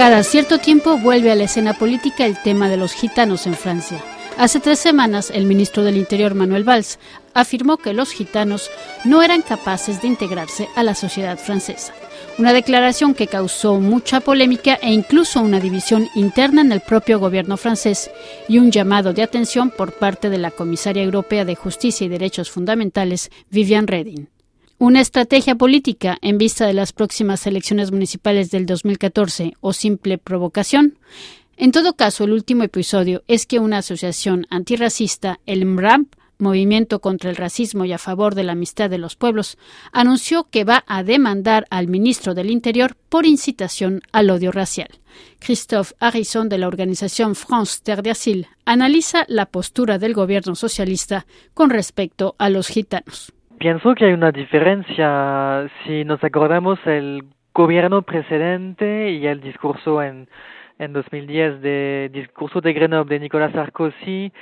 Cada cierto tiempo vuelve a la escena política el tema de los gitanos en Francia. Hace 3 semanas, el ministro del Interior, Manuel Valls, afirmó que los gitanos no eran capaces de integrarse a la sociedad francesa. Una declaración que causó mucha polémica e incluso una división interna en el propio gobierno francés y un llamado de atención por parte de la comisaria europea de Justicia y Derechos Fundamentales, Viviane Reding. ¿Una estrategia política en vista de las próximas elecciones municipales del 2014 o simple provocación? En todo caso, el último episodio es que una asociación antirracista, el MRAP, Movimiento contra el Racismo y a favor de la amistad de los pueblos, anunció que va a demandar al ministro del Interior por incitación al odio racial. Christophe Harrison, de la organización France Terre d'Asile, analiza la postura del gobierno socialista con respecto a los gitanos. Pienso que hay una diferencia si nos acordamos el gobierno precedente y el discurso en 2010 discurso de Grenoble de Nicolas Sarkozy,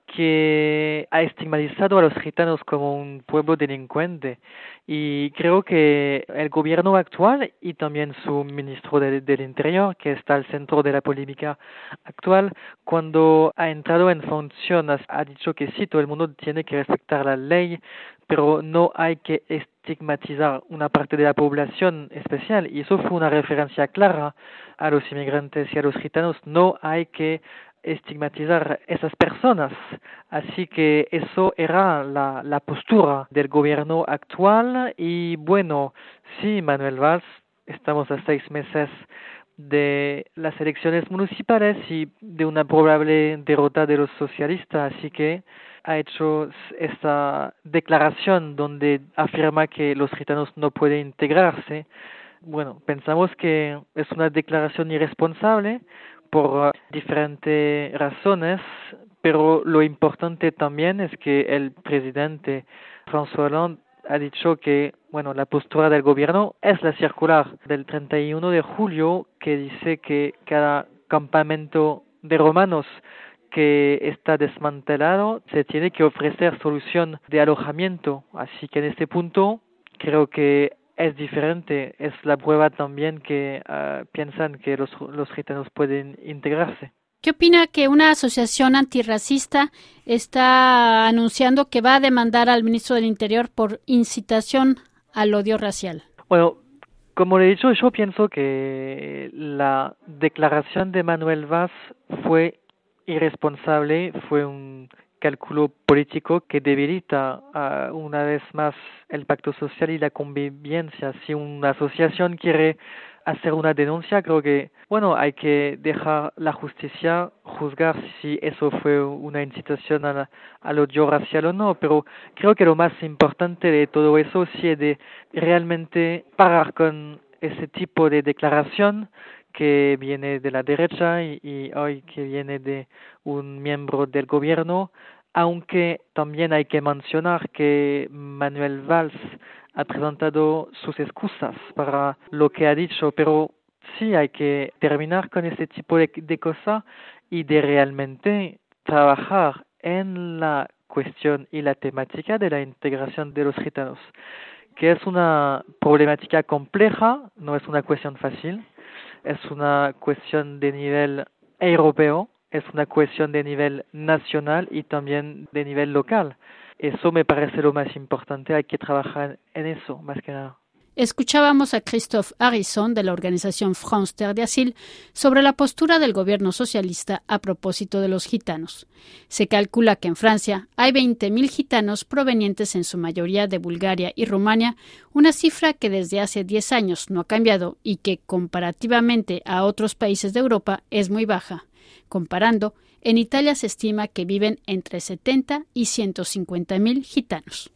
que ha estigmatizado a los gitanos como un pueblo delincuente. Y creo que el gobierno actual y también su ministro del Interior, que está al centro de la polémica actual, cuando ha entrado en función, ha dicho que sí, todo el mundo tiene que respetar la ley, pero no hay que estigmatizar una parte de la población especial. Y eso fue una referencia clara a los inmigrantes y a los gitanos. No hay que estigmatizar esas personas. Así que eso era la postura del gobierno actual. Y bueno, sí, Manuel Valls, estamos a 6 meses de las elecciones municipales y de una probable derrota de los socialistas, así que ha hecho esta declaración donde afirma que los gitanos no pueden integrarse. Bueno, pensamos que es una declaración irresponsable por diferentes razones, pero lo importante también es que el presidente François Hollande ha dicho que, bueno, la postura del gobierno es la circular del 31 de julio que dice que cada campamento de romanos que está desmantelado se tiene que ofrecer solución de alojamiento. Así que en este punto creo que es diferente. Es la prueba también que piensan que los gitanos pueden integrarse. ¿Qué opina que una asociación antirracista está anunciando que va a demandar al ministro del Interior por incitación al odio racial? Bueno, como le he dicho, yo pienso que la declaración de Manuel Valls fue irresponsable, fue un cálculo político que debilita una vez más el pacto social y la convivencia. Si una asociación quiere hacer una denuncia, creo que, bueno, hay que dejar la justicia juzgar si eso fue una incitación al odio racial o no, pero creo que lo más importante de todo eso sí es de realmente parar con ese tipo de declaración que viene de la derecha y hoy que viene de un miembro del gobierno, aunque también hay que mencionar que Manuel Valls ha presentado sus excusas para lo que ha dicho, pero sí hay que terminar con ese tipo de cosas y de realmente trabajar en la cuestión y la temática de la integración de los gitanos, que es una problemática compleja, no es una cuestión fácil, es una cuestión de nivel europeo, es una cuestión de nivel nacional y también de nivel local. Eso me parece lo más importante, hay que trabajar en eso, más que nada. Escuchábamos a Christophe Harrison, de la organización France Terre d'Asile, sobre la postura del gobierno socialista a propósito de los gitanos. Se calcula que en Francia hay 20.000 gitanos provenientes en su mayoría de Bulgaria y Rumania, una cifra que desde hace 10 años no ha cambiado y que, comparativamente a otros países de Europa, es muy baja. Comparando, en Italia se estima que viven entre 70 y 150.000 gitanos.